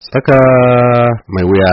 Tsaka mai wuya.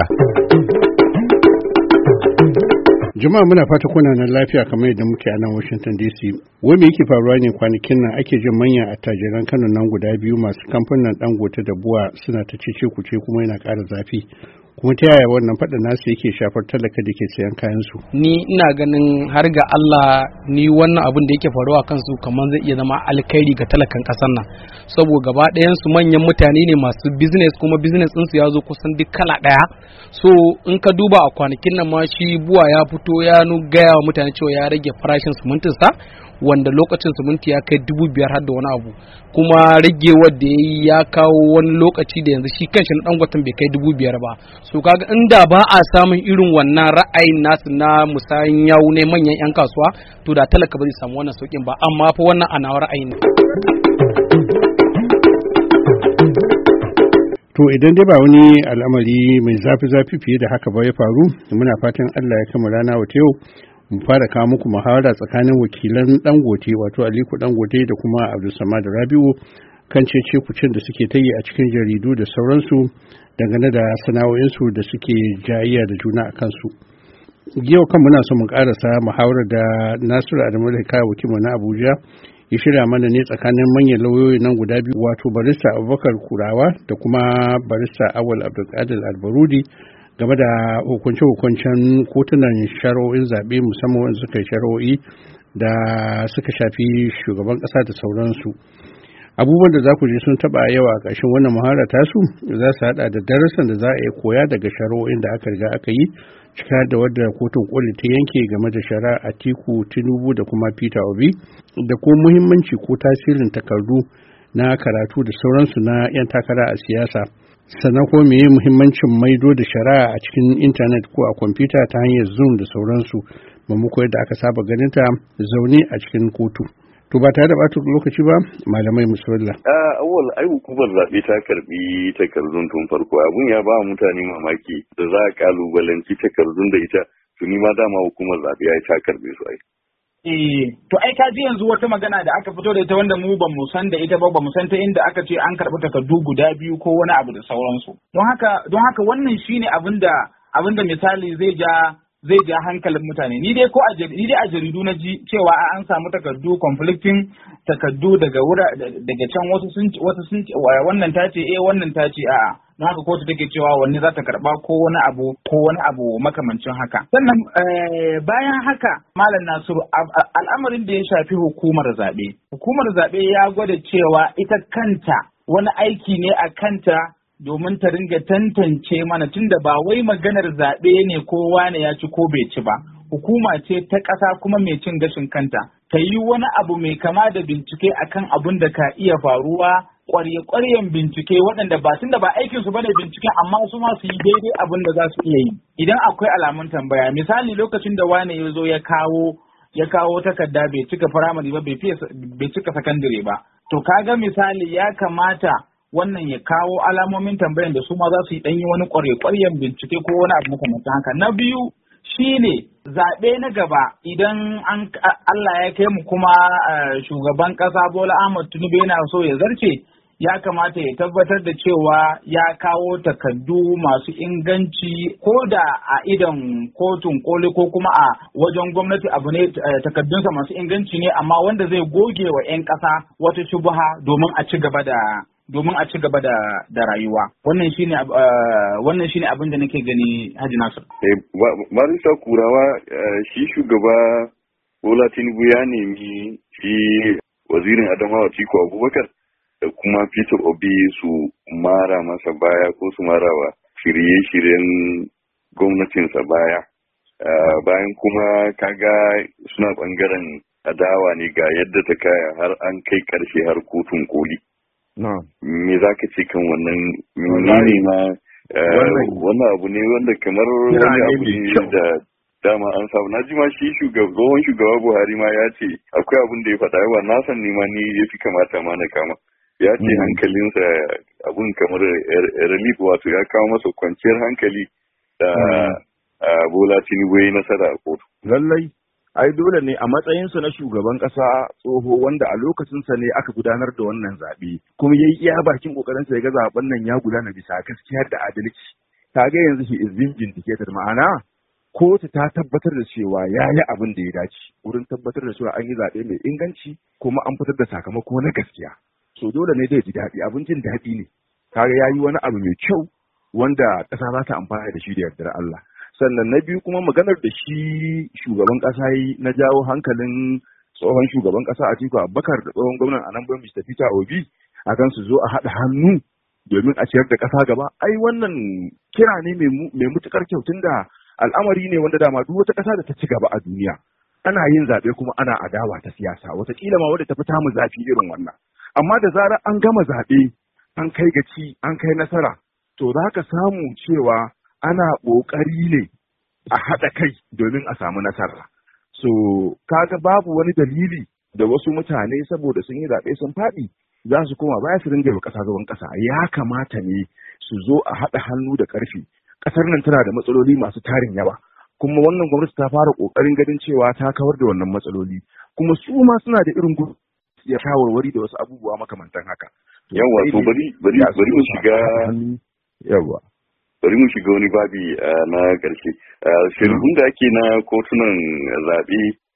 Jama'a muna fata kuna nan lafiya kamar yadda muke a nan Washington DC. Wai me yake faruwa ne kwanakin nan ake jin manyan attajiran Kano nan guda biyu masu kamfanin Dangote da Buwa suna ta cece kuce kuma yana ƙara zafi. Kuma ta yaya wannan faɗin nasu yake shafar talaka da ke sayan kayan su? Ni ina ganin har ga Allah ni wannan abin da yake faruwa kansu kamar zai iya zama alkhairi ga talakan ƙasar nan. Saboda gaba ɗayan su manyan mutane ne masu business kuma business ɗinsu ya zo kusan duk kala ɗaya. So in ka duba a kwanakin nan ma shi Buwa ya fito ya gaya wa mutane cewa ya rage farashin simintinsa wanda lokacin siminti ya kai 5,000 har da wani abu, kuma ragewar da yayi ya kawo wani lokaci da yanzu shi kanshi na Dangoten bai kai 5,000 ba. So kaga inda ba a samun irin wannan ra'ayin nasu na musayin yau ne manyan 'yan kasuwa, to da talaka ba zai samu wannan saukin ba, amma fa wannan ana ra'ayi ne. To idan dai ba wani al'amari mai zafi fiye da haka ba ya faru, muna fatan Allah ya kama rana wata yau mu fara kawo muku muhawara tsakanin wakilan Dangote wato Aliko Dangote da kuma Abdulsamad Rabi'u kan cece kucin da suke ta yi a cikin jaridu da sauransu dangane da sana'o'insu da suke jayayya da juna a kansu. Yau kan muna so mu karasa muhawarar da Nasiru Adamu da kawo wakilmu na Abuja ya shirya mana ne tsakanin manyan lauyoyi nan guda biyu wato barista Abubakar Kurawa da kuma barista Awal Abdulkadir Albarudi game da hukunce-hukuncen kotunan shari'o'in zaɓe musamman wanda suka yi shari'o'i da suka shafi shugaban ƙasa da sauransu. Abubuwan da za ku je sun taɓa yawa a ƙarshen wannan muhara tasu za su haɗa da darasin da za a yi koya daga shari'o'in da aka riga aka yi, cika da wadda kotun koli ta yanke game da shari'a Atiku, Tinubu da kuma Peter Obi, da kuma muhimmanci ko tasirin takardu na karatu da sauransu na 'yan takara a siyasa. Sannan ko meye muhimmancin maido da shari'a a cikin intanet ko a kwamfuta ta hanyar Zoom da sauransu, maimako yadda aka saba ganin ta zaune a cikin kotu. To ba tare da ɓata lokaci ba, malamai musalla. Awal ai hukumar zaɓe ta karɓi takardun tun farko, abun ya ba mutane mamaki da za a kalubalanci takardun da ita tuni ma dama hukumar zaɓe ya ta karɓe su ai. To ai ka ji yanzu wata magana da aka fito da ita wanda mu ba mu san da ita ba mu san ta inda aka ce an karɓi takardu guda biyu ko wani abu da sauransu. Don haka wannan shine abinda misali zai ja hankalin mutane. Ni dai a jaridu na ji cewa an samu takardu conflicting takardu daga can wasu sun wannan ta ce wannan ta ce a'a. Don haka kotu take cewa wanne za ta karba ko wani abu makamancin haka. Sannan bayan haka Malam Nasiru, al'amarin da ya shafi hukumar zaɓe. Hukumar zaɓe ya gwada cewa ita kanta wani aiki ne a kanta domin ta ringa tantance mana, tunda ba wai maganar zaɓe ne kowa ne ya ci ko bai ci ba. Hukuma ce ta ƙasa kuma mai cin gashin kanta. Ta yi wani abu mai kama da bincike akan abin da ka iya faruwa, ƙwaryen bincike waɗanda ba tunda ba aikinsu ba ne binciken, amma su ma su yi daidai abin da za su iya yi. Idan akwai alamun tambaya, misali lokacin da wane ya zo ya kawo takarda bai cika firamare ba bai cika sakandare ba. To kaga misali ya kamata wannan ya kawo alamomin tambayan da su ma za su yi ɗanyi wani ƙwaryen bincike ko wani abu makamantan haka. Na biyu shine zaɓe na gaba idan Allah ya kai mu kuma shugaban ƙasa Bola Ahmed Tinubu yana so ya zarce, ya kamata ya tabbatar da cewa ya kawo takardu masu inganci ko da a idon kotun koli ko kuma a wajen gwamnati abu ne takardunsa masu inganci ne, amma wanda zai goge wa 'yan ƙasa wata shubha domin a ci gaba da rayuwa. Wannan shine abin da nake gani, Haji Nasir. Marisa Kurawa, shi shugaba Bola Tinubu ya nemi shi wazirin Adamawa Atiku Abubakar da kuma Peter Obi su mara masa baya ko su marawa shirye-shiryen gwamnatinsa baya. Bayan kuma kaga suna bangaren adawa ne ga yadda ta kaya har an kai karshe har kotun koli. Me za ka ce kan wannan menene ma wannan abu ne wanda kamar wani abu ne da dama an samu. Na ji ma shi tsohon shugaba Buhari ma ya ce akwai abin da ya faɗa yawa na san ma ni ya fi kamata ma na kama. Ya ce hankalinsa abun kamar relief, wato ya kawo masa kwanciyar hankali da Bola Tinubu ya yi nasara a kotu. Lallai ai dole ne a matsayinsa na shugaban ƙasa tsoho wanda a lokacinsa ne aka gudanar da wannan zaɓe kuma ya yi iya bakin ƙoƙarinsa ya ga zaɓen nan ya gudana bisa gaskiya da adalci. Kaga yanzu shi is being vindicated, ma'ana kotu ta tabbatar da cewa ya yi abin da ya dace wurin tabbatar da cewa an yi zaɓe mai inganci kuma an fitar da sakamako na gaskiya. So dole ne zai ji daɗi, abin jin daɗi ne. Kaga ya yi wani abu mai kyau wanda ƙasa za ta amfana da shi da yardar Allah. Sannan na biyu kuma maganar da shi shugaban ƙasa yi na jawo hankalin tsohon shugaban ƙasa Atiku Abubakar da tsohon gwamnan Anambra Mr. Peter Obi akan su zo a haɗa hannu domin a ciyar da ƙasa gaba. Ai wannan kira ne mai mutukar kyau tunda al'amari ne wanda dama duk wata ƙasa da ta ci gaba a duniya ana yin zaɓe kuma ana adawa ta siyasa, wataƙila ma wadda ta fi tamu zafi irin wannan. Amma da zarar an gama zaɓe an kai gaci an kai nasara, to za ka samu cewa ana ƙoƙari ne a haɗa kai domin a samu nasara. So, kaga babu wani dalili da wasu mutane saboda sun yi zaɓe sun faɗi za su koma baya su ringa wa ƙasa gaban ƙasa. Ya kamata ne su zo a haɗa hannu da ƙarfi. Ƙasar nan tana da matsaloli masu tarin yawa. Kuma wannan gwamnati ta fara ƙoƙarin ganin cewa ta kawar da wannan matsaloli. Kuma su ma suna da irin ya shawarwari da wasu abubuwa makamantan haka. Yawwa, to bari mu shiga yawwa. Bari mu shiga wani babi na ƙarshe. Shirhun da ake na kotunan zaɓe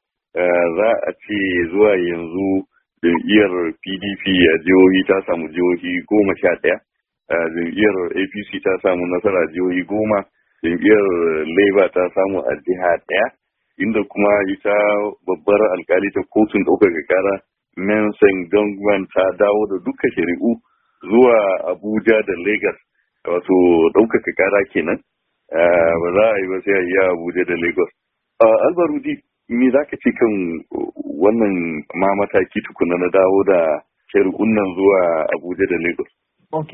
za a ce zuwa yanzu jam'iyyar PDP a jihohi ta samu jihohi 11, jam'iyyar APC ta samu nasara jihohi 10, jam'iyyar Labour ta samu a jiha 1, inda kuma ita babbar alkali ta kotun ɗaukaka ƙara Mensing Dongman ta dawo da duka shari'u zuwa Abuja da Lagos. Wato ɗaukaka ƙara kenan ba za a yi ba sai a yi Abuja da Lagos. Albarudi, me za ka ce kan wannan ma mataki tukuna na dawo da shari'un nan zuwa Abuja da Lagos? Ok,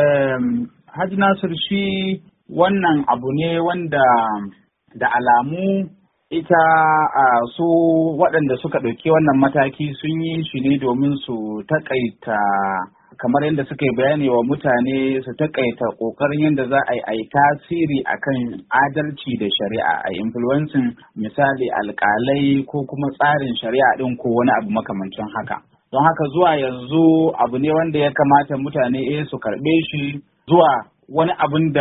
Haji Nasir, shi wannan abu ne wanda da alamu ita su waɗanda suka ɗauki wannan mataki sun yi shi ne domin su taƙaita kamar yadda suka yi bayani wa mutane su takaita kokarin yadda za a yi tasiri akan adalci da shari'a a influencing misali alkalai ko kuma tsarin shari'a din ko wani abu makamancin haka. Don haka zuwa yanzu abu ne wanda ya kamata mutane su karɓe shi zuwa wani abin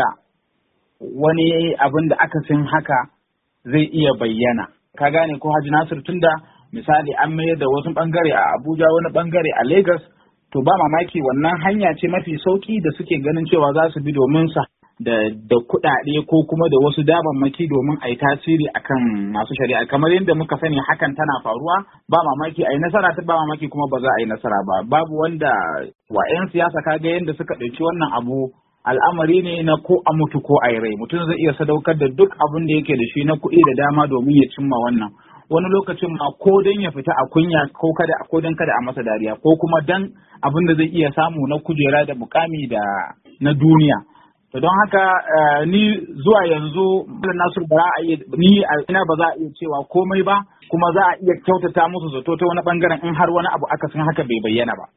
da akasin haka zai iya bayyana. Ka gane ko Haji Nasir, tunda misali an mayar da wasu bangare a Abuja wani bangare a Lagos, to ba mamaki wannan hanya ce mafi sauki da suke ganin cewa za su bi domin sa da kuɗaɗe ko kuma da wasu damammaki domin a yi tasiri akan masu shari'a. Kamar yadda muka sani hakan tana faruwa, ba mamaki a yi nasara ta, ba mamaki kuma ba za a yi nasara ba. Babu wanda wa 'yan siyasa kaga yadda suka ɗauki wannan abu al'amari ne na ko a mutu ko a yi rai. Mutum zai iya sadaukar da duk abin da yake da shi na kuɗi da dama domin ya cimma wannan. Wani lokacin ma ko don ya fita a kunya ko don kada a masa dariya ko kuma dan abin da zai iya samu na kujera da mukami da na duniya. To don haka ni zuwa yanzu Nasiru ba a iya ina ba za a iya cewa komai ba, kuma za a iya kyautata musu zato ta wani bangaren in har wani abu aka san haka bai bayyana ba.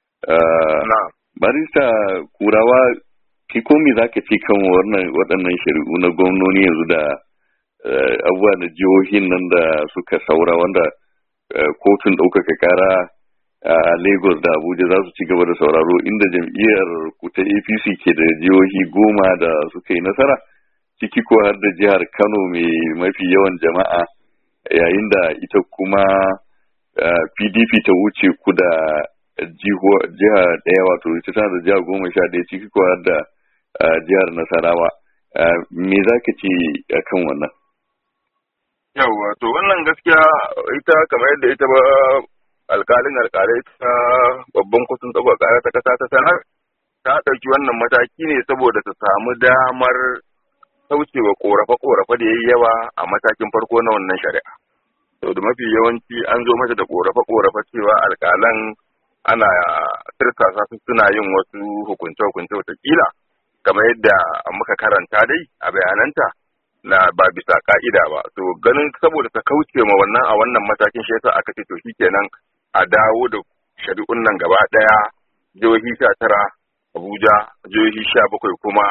Barista Kurawa, ki komi za ka ce kan waɗannan shari'u na gwamnoni yanzu da abubuwa da jihohin nan da suka saura wanda kotun ɗaukaka kara a Lagos da Abuja za su ci gaba da sauraro, inda jam'iyyar ku ta APC ke da jihohi 10 da suka yi nasara, ciki ko har da jihar Kano mai mafi yawan jama'a, yayin da ita kuma PDP ta wuce ku da jiha ɗaya, wato ita tana da jiha 11, ciki ko har da jihar Nasarawa. Me za ka ce akan wannan? Yawwa, to wannan gaskiya ita kamar yadda ita ba alkalai ta babban kotun ɗaukaka ƙara ta ƙasa ta sanar, ta ɗauki wannan mataki ne saboda ta samu damar saukewa ƙorafe-ƙorafe da yayi yawa a matakin farko na wannan shari'a. To da mafi yawanci an zo mata da ƙorafe-ƙorafe cewa alƙalan ana tirsasa su suna yin wasu hukunce-hukunce wataƙila kamar yadda muka karanta dai a bayananta na ba bisa ka'ida ba. To ganin saboda ta kauce ma wannan a wannan matakin shi yasa aka ce to shikenan a dawo da shari'un nan gaba daya jihohi 19 Abuja, jihohi 17 kuma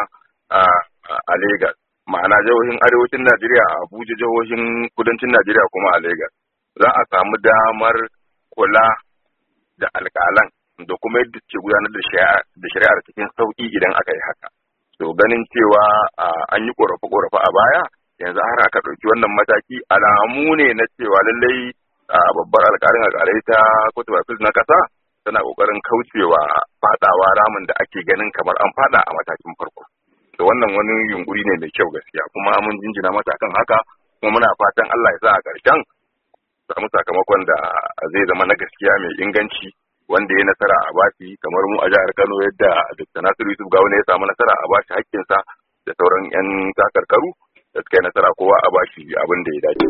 a Lagos. Ma'ana jihohin arewacin Najeriya a Abuja, jihohin kudancin Najeriya kuma a Lagos. za a samu damar kula da alƙalan da kuma yadda ke gudanar da shari'ar cikin sauƙi idan aka yi haka. To ganin cewa an yi ƙorafe-ƙorafe a baya, yanzu har aka ɗauki wannan mataki alamu ne na cewa lallai babbar alƙalai ta Court of Appeal na ƙasa tana ƙoƙarin kaucewa faɗawa ramin da ake ganin kamar an faɗa a matakin farko. To wannan wani yunkuri ne mai kyau gaskiya, kuma mun jinjina mata kan haka, kuma muna fatan Allah ya sa a ƙarshen samu sakamakon da zai zama na gaskiya mai inganci wanda ya nasara a bashi, kamar mu a jihar Kano yadda Dr. Nasiru Yusuf Gawuna ya samu nasara a bashi hakkinsa da sauran 'yan takarkaru da suka yi nasara kowa a bashi abin da ya dace.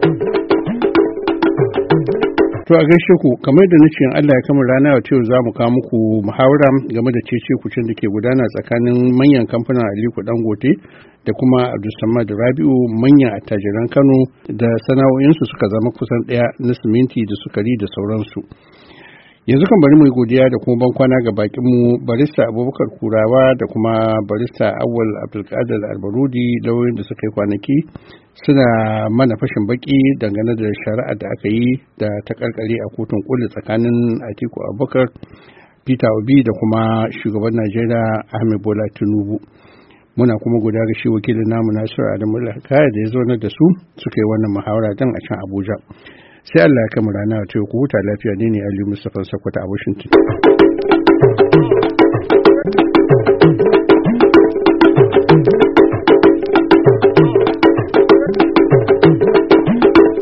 To a gaishe ku, kamar da nace Allah ya kama rana a cewa za mu kawo muku muhawara game da cece-kucen da ke gudana tsakanin manyan kamfanin Aliko Dangote da kuma Abdulsamad Rabi'u, manyan attajiran Kano da sana'o'insu suka zama kusan ɗaya na siminti da sukari da sauransu. Yanzu kan bari mu yi godiya da kuma bankwana ga bakinmu barista Abubakar Kurawa da kuma barista Awwal Abdulkadir Albarudi, lauyoyin da suka yi kwanaki suna mana fashin baki dangane da shari'a da aka yi da ta karkare a kotun koli tsakanin Atiku Abubakar, Peter Obi da kuma shugaban Najeriya Ahmed Bola Tinubu. Muna kuma guda ga shi wakilin namu Nasiru Adamu Kaya da ya zo da su suka yi wannan muhawara dan a can Abuja. Sai Allah ya kama rana ta ku huta lafiya, ne Aliyu Mustapha Sokoto a Washington.